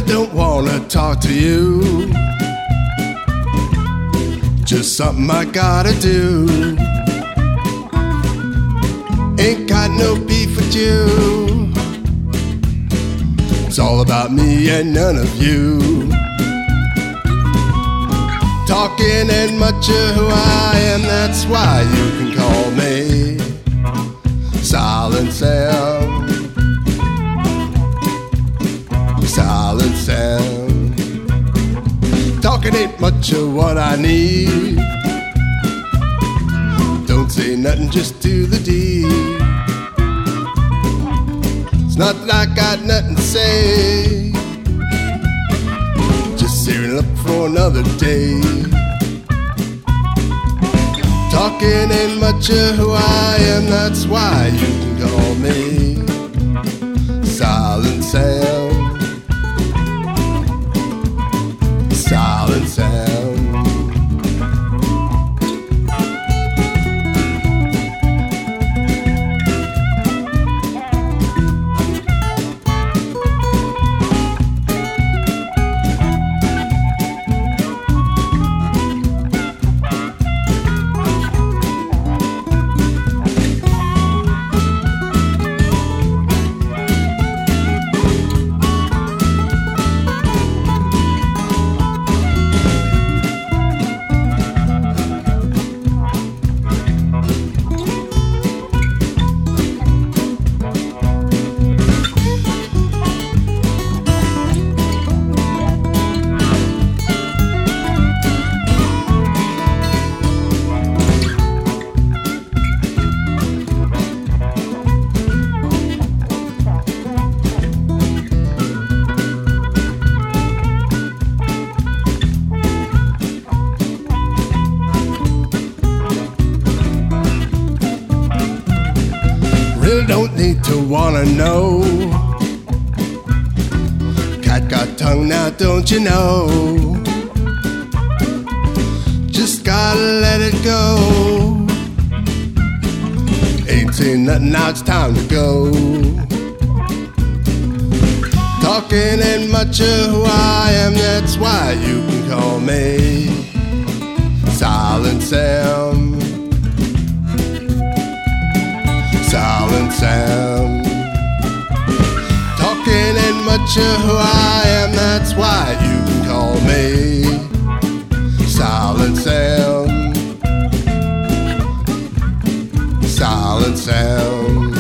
don't wanna talk to you. Just something I gotta do. Ain't got no beef with you. It's all about me and none of you. Talking ain't much of who I am, that's why you can call me Silent Sam. Silent Sam. Talking ain't much of what I need. Don't say nothing, just do the deed. It's not that I got nothing to say, just saving up for another day. Talking ain't much of who I am, that's why you can call me Silent Sam. Silent Sam. Really don't need to wanna know. Cat got tongue now, don't you know? Just gotta let it go. Ain't saying nothing, now it's time to go. Talking ain't much of who I am, that's why you can call me Silent Sam. Silent Sam. Talking ain't much of who I am, that's why you can call me Silent Sam. Silent Sam.